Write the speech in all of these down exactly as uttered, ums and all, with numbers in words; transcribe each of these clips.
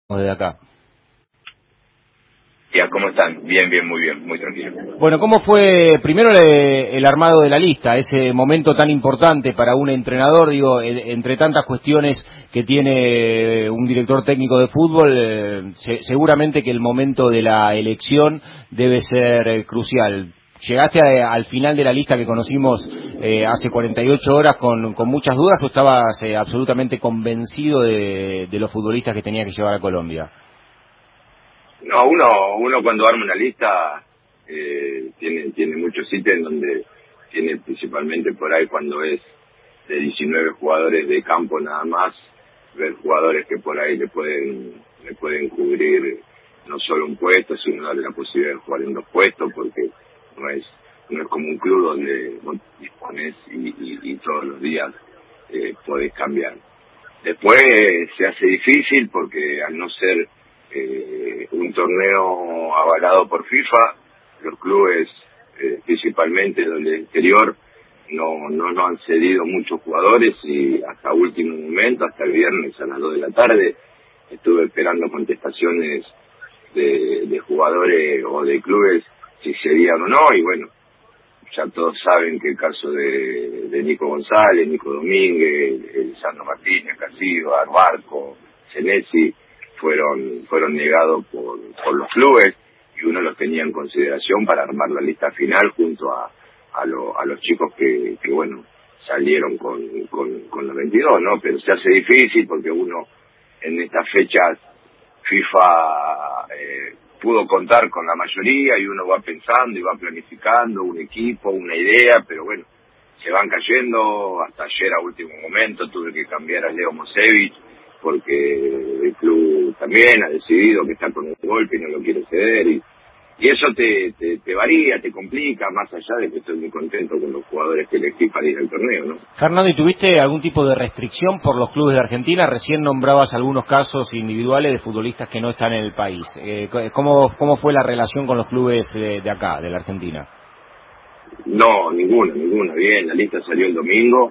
Desde acá. Ya, ¿cómo están? Bien, bien, muy bien, muy tranquilo. Bueno, ¿cómo fue primero el, el armado de la lista, ese momento tan importante para un entrenador? Digo, el, entre tantas cuestiones que tiene un director técnico de fútbol, eh, se, seguramente que el momento de la elección debe ser eh, crucial. ¿Llegaste a, al final de la lista que conocimos eh, hace cuarenta y ocho horas con, con muchas dudas o estabas eh, absolutamente convencido de, de los futbolistas que tenía que llevar a Colombia? No, uno uno cuando arma una lista eh, tiene tiene muchos ítems donde tiene principalmente por ahí cuando es de diecinueve jugadores de campo nada más, ver jugadores que por ahí le pueden le pueden cubrir no solo un puesto, sino darle la posibilidad de jugar en dos puestos, porque no es no es como un club donde vos disponés y, y, y todos los días eh, podés cambiar. Después eh, se hace difícil porque al no ser eh, un torneo avalado por FIFA, los clubes, eh, principalmente los del exterior, no, no nos han cedido muchos jugadores y hasta último momento, hasta el viernes a las dos de la tarde, estuve esperando contestaciones de, de jugadores o de clubes si cedían o no, y bueno, ya todos saben que el caso de, de Nico González, Nico Domínguez, el Sandro Martínez, Casillo, Barco, Senesi, fueron fueron negados por, por los clubes y uno los tenía en consideración para armar la lista final junto a a, lo, a los chicos que, que bueno, salieron con, con, con los veintidós, ¿no? Pero se hace difícil porque uno en estas fechas FIFA eh, pudo contar con la mayoría y uno va pensando y va planificando un equipo, una idea, pero bueno, se van cayendo. Hasta ayer a último momento tuve que cambiar a Leo Mosevich porque el club también ha decidido que está con el golpe y no lo quiere ceder, y, y eso te, te, te varía, te complica, más allá de que estoy muy contento con los jugadores que elegí para ir al torneo, ¿no? Fernando, ¿y tuviste algún tipo de restricción por los clubes de Argentina? Recién nombrabas algunos casos individuales de futbolistas que no están en el país. Eh, ¿cómo, ¿Cómo fue la relación con los clubes de, de acá, de la Argentina? No, ninguna, ninguna. Bien, la lista salió el domingo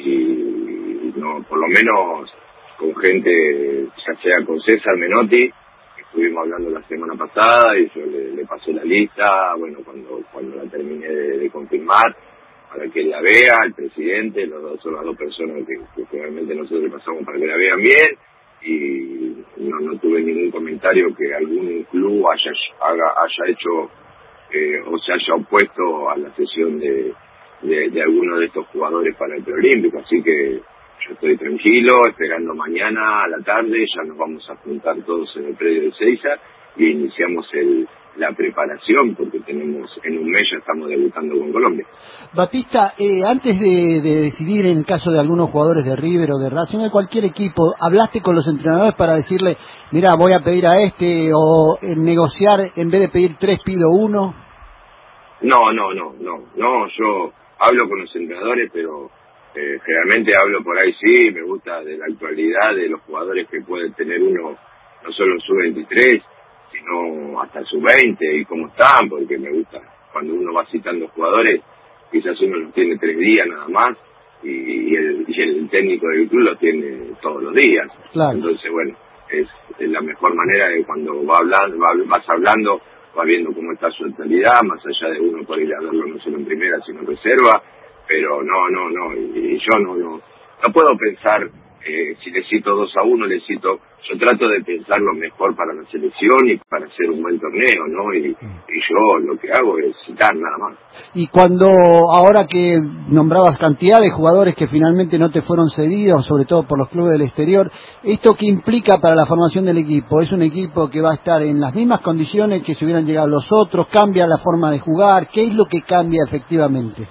y no, por lo menos con gente, ya sea con César Menotti, que estuvimos hablando la semana pasada y yo le, le pasé la lista, bueno, cuando cuando la terminé de, de confirmar, para que la vea, el presidente, los dos, son las dos personas que, que finalmente nosotros le pasamos para que la vean bien, y no, no tuve ningún comentario que algún club haya, haga, haya hecho eh, o se haya opuesto a la sesión de, de, de alguno de estos jugadores para el preolímpico, así que yo estoy tranquilo, esperando mañana a la tarde, ya nos vamos a juntar todos en el predio de Seiza y iniciamos el, la preparación, porque tenemos, en un mes ya estamos debutando con Colombia. Batista, eh, antes de, de decidir en el caso de algunos jugadores de River o de Racing, de cualquier equipo, ¿hablaste con los entrenadores para decirle, mira, voy a pedir a este, o eh, negociar, en vez de pedir tres, pido uno? No, no, no, no, no, yo hablo con los entrenadores, pero eh, generalmente hablo por ahí, sí, me gusta de la actualidad de los jugadores que puede tener uno, no solo en sub veintitrés, sino hasta sub veinte y cómo están, porque me gusta cuando uno va citando jugadores, quizás uno los tiene tres días nada más y, y, el, y el técnico del club los tiene todos los días. Claro. Entonces, bueno, es, es la mejor manera de cuando va hablando, va, vas hablando, va viendo cómo está su actualidad, más allá de uno poder ir a verlo no solo en primera, sino en reserva, pero no, no, no, y, y yo no, no, no puedo pensar, eh, si le cito dos a uno, le cito, yo trato de pensar lo mejor para la selección y para hacer un buen torneo, ¿no? Y, y yo lo que hago es citar nada más. Y cuando, ahora que nombrabas cantidad de jugadores que finalmente no te fueron cedidos, sobre todo por los clubes del exterior, ¿esto qué implica para la formación del equipo? ¿Es un equipo que va a estar en las mismas condiciones que si hubieran llegado los otros? ¿Cambia la forma de jugar? ¿Qué es lo que cambia efectivamente?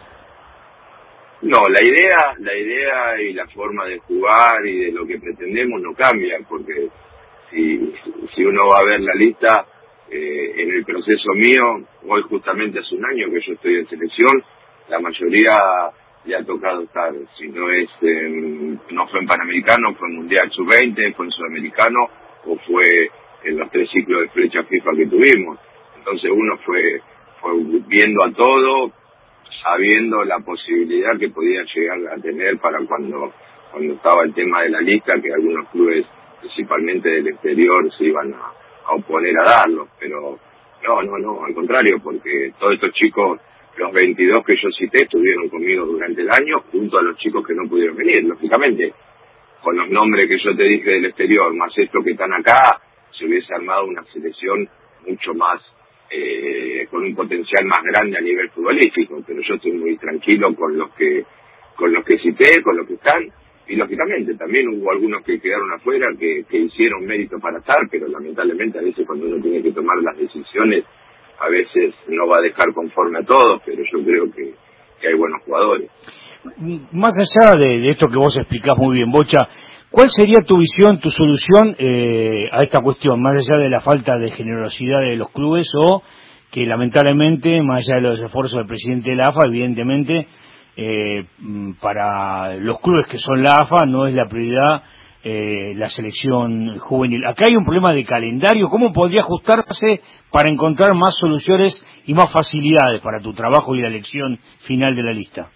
No, la idea, la idea y la forma de jugar y de lo que pretendemos no cambia, porque si, si uno va a ver la lista, eh, en el proceso mío, hoy justamente hace un año que yo estoy en selección, la mayoría le ha tocado estar, si no es, en, no fue en Panamericano, fue en Mundial sub veinte, fue en Sudamericano, o fue en los tres ciclos de flecha FIFA que tuvimos. Entonces uno fue, fue viendo a todo, sabiendo la posibilidad que podía llegar a tener para cuando cuando estaba el tema de la lista, que algunos clubes principalmente del exterior, se iban a, a oponer a darlos, pero no, no, no, al contrario, porque todos estos chicos, los veintidós que yo cité, estuvieron conmigo durante el año, junto a los chicos que no pudieron venir. Lógicamente, con los nombres que yo te dije del exterior, más estos que están acá, se hubiese armado una selección mucho más, eh, con un potencial más grande a nivel futbolístico, pero yo estoy muy tranquilo con los que, con los que cité, con los que están, y lógicamente también hubo algunos que quedaron afuera, que, que hicieron mérito para estar, pero lamentablemente a veces cuando uno tiene que tomar las decisiones, a veces no va a dejar conforme a todos, pero yo creo que, que hay buenos jugadores. Más allá de, de esto que vos explicás muy bien, Bocha, ¿cuál sería tu visión, tu solución eh, a esta cuestión, más allá de la falta de generosidad de los clubes o que lamentablemente, más allá de los esfuerzos del presidente de la A F A, evidentemente, eh, para los clubes que son la A F A no es la prioridad eh, la selección juvenil? Acá hay un problema de calendario. ¿Cómo podría ajustarse para encontrar más soluciones y más facilidades para tu trabajo y la elección final de la lista?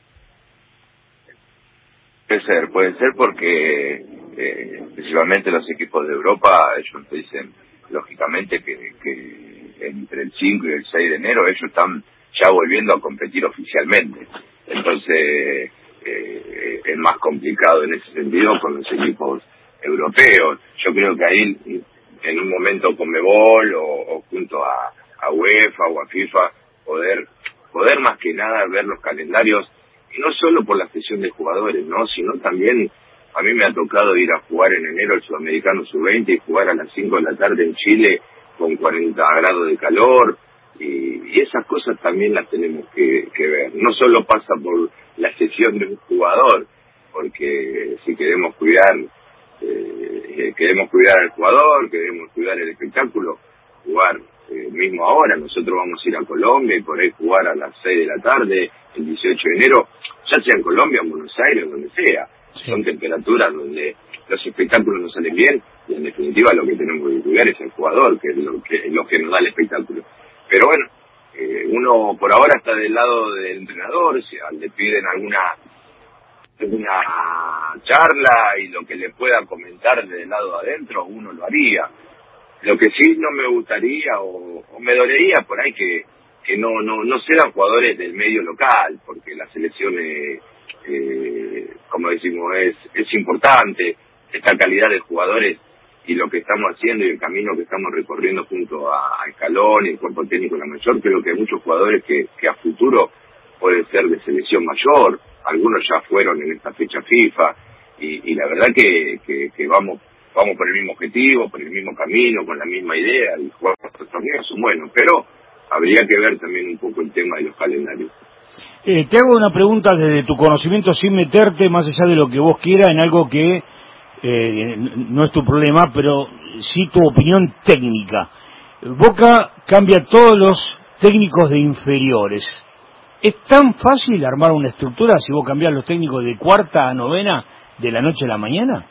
Puede ser, puede ser porque eh, principalmente los equipos de Europa, ellos te dicen lógicamente que, que entre el cinco y el seis de enero ellos están ya volviendo a competir oficialmente. Entonces eh, es más complicado en ese sentido con los equipos europeos. Yo creo que ahí en un momento Conmebol o, o junto a, a UEFA o a FIFA poder poder más que nada ver los calendarios, y no solo por la sesión de jugadores, no, sino también a mí me ha tocado ir a jugar en enero el Sudamericano sub veinte y jugar a las cinco de la tarde en Chile con cuarenta grados de calor, y, y esas cosas también las tenemos que, que ver. No solo pasa por la sesión de un jugador, porque si queremos cuidar eh, queremos cuidar al jugador, queremos cuidar el espectáculo, jugar eh, mismo ahora, nosotros vamos a ir a Colombia y por ahí jugar a las seis de la tarde, el dieciocho de enero, ya sea en Colombia, en Buenos Aires, donde sea. Sí. Son temperaturas donde los espectáculos no salen bien, y en definitiva lo que tenemos que cuidar es el jugador, que es lo que, lo que nos da el espectáculo. Pero bueno, eh, uno por ahora está del lado del entrenador, si le piden alguna alguna charla y lo que le pueda comentar del lado de adentro, uno lo haría. Lo que sí no me gustaría o, o me dolería por ahí que que no no no sean jugadores del medio local, porque la selección eh, eh, como decimos es es importante, esta calidad de jugadores y lo que estamos haciendo y el camino que estamos recorriendo junto a, a Scaloni y el cuerpo técnico de la mayor. Creo que hay muchos jugadores que, que a futuro pueden ser de selección mayor, algunos ya fueron en esta fecha FIFA, y, y la verdad que, que, que vamos vamos por el mismo objetivo, por el mismo camino, con la misma idea, y jugar estos torneos son buenos, pero habría que ver también un poco el tema de los calendarios. Eh, te hago una pregunta desde tu conocimiento, sin meterte más allá de lo que vos quieras en algo que eh, no es tu problema, pero sí tu opinión técnica. Boca cambia todos los técnicos de inferiores. ¿Es tan fácil armar una estructura si vos cambiás los técnicos de cuarta a novena de la noche a la mañana?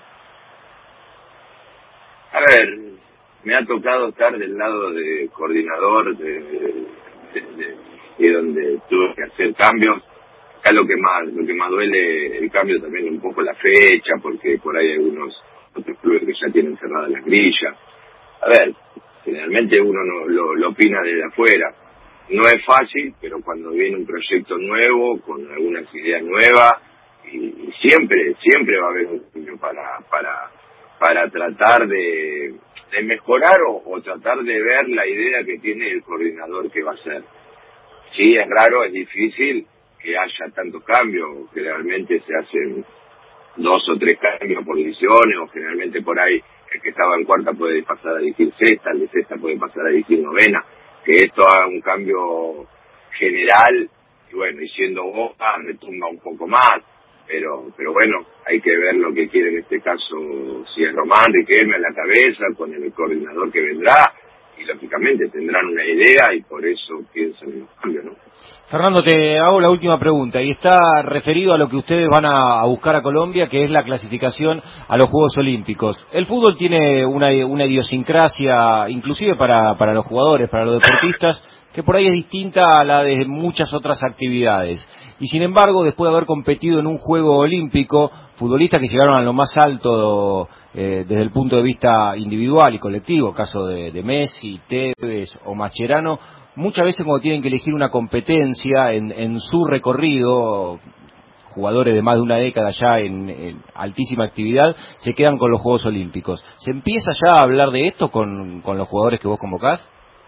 A ver, me ha tocado estar del lado de coordinador de, de, de, de donde tuve que hacer cambios. Acá lo que más lo que más duele el cambio también es un poco la fecha, porque por ahí hay algunos otros clubes que ya tienen cerradas las grillas. A ver, generalmente uno no, lo, lo opina desde afuera. No es fácil, pero cuando viene un proyecto nuevo, con algunas ideas nuevas, y, y siempre, siempre va a haber un cambio para, para, para tratar de, de mejorar o, o tratar de ver la idea que tiene el coordinador que va a hacer. Sí, es raro, es difícil que haya tantos cambios, generalmente se hacen dos o tres cambios por divisiones, o generalmente por ahí el que estaba en cuarta puede pasar a dirigir sexta, el de sexta puede pasar a dirigir novena, que esto haga un cambio general, y bueno, y siendo Boca retumba un poco más, pero pero bueno, hay que ver lo que quiere en este caso, si es Román Riquelme a la cabeza, con el coordinador que vendrá, y lógicamente tendrán una idea y por eso piensan en los cambios, ¿no? Fernando, te hago la última pregunta y está referido a lo que ustedes van a buscar a Colombia, que es la clasificación a los Juegos Olímpicos. El fútbol tiene una, una idiosincrasia, inclusive para, para los jugadores, para los deportistas, que por ahí es distinta a la de muchas otras actividades. Y sin embargo, después de haber competido en un Juego Olímpico, futbolistas que llegaron a lo más alto eh, desde el punto de vista individual y colectivo, caso de, de Messi, Tevez o Mascherano, muchas veces cuando tienen que elegir una competencia en, en su recorrido, jugadores de más de una década ya en, en altísima actividad, se quedan con los Juegos Olímpicos. ¿Se empieza ya a hablar de esto con, con los jugadores que vos convocás?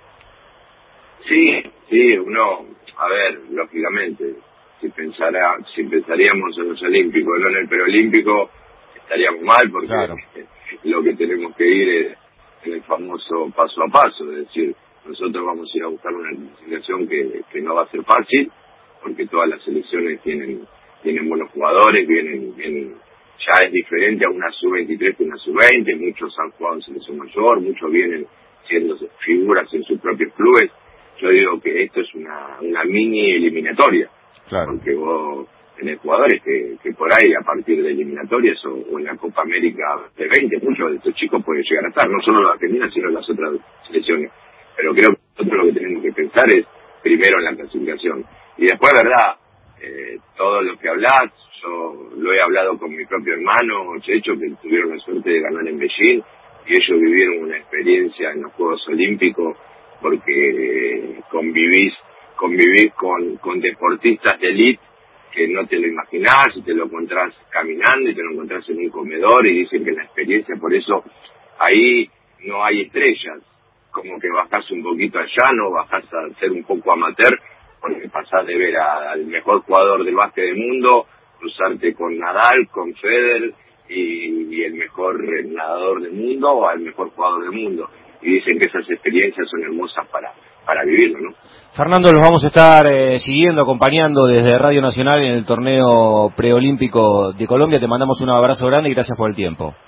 Sí, sí, uno, a ver, lógicamente, si pensara, si pensaríamos en los Olímpicos, no en el preolímpico, estaríamos mal porque claro, lo que tenemos que ir es en el famoso paso a paso, es decir, nosotros vamos a ir a buscar una clasificación que, que no va a ser fácil, porque todas las selecciones tienen tienen buenos jugadores, vienen, vienen ya es diferente a una sub veintitrés que una sub veinte, muchos han jugado en selección mayor, muchos vienen siendo figuras en sus propios clubes. Yo digo que esto es una, una mini eliminatoria, claro, porque vos tenés jugadores que, que por ahí a partir de eliminatorias o, o en la Copa América de veinte, muchos de estos chicos pueden llegar a estar, no solo la Argentina sino las otras selecciones, pero creo que nosotros lo que tenemos que pensar es primero en la clasificación y después, verdad, eh, todo lo que hablás, yo lo he hablado con mi propio hermano Checho, que tuvieron la suerte de ganar en Beijing y ellos vivieron una experiencia en los Juegos Olímpicos porque convivís, convivís con, con deportistas de élite que no te lo imaginás y te lo encontrás caminando y te lo encontrás en un comedor y dicen que la experiencia, por eso ahí no hay estrellas, como que bajás un poquito al llano, bajás a ser un poco amateur, porque pasás de ver a, al mejor jugador del básquet del mundo, cruzarte con Nadal, con Federer y, y el mejor nadador del mundo o al mejor jugador del mundo. Y dicen que esas experiencias son hermosas para, para vivirlo, ¿no? Fernando, los vamos a estar eh, siguiendo, acompañando desde Radio Nacional en el torneo preolímpico de Colombia. Te mandamos un abrazo grande y gracias por el tiempo.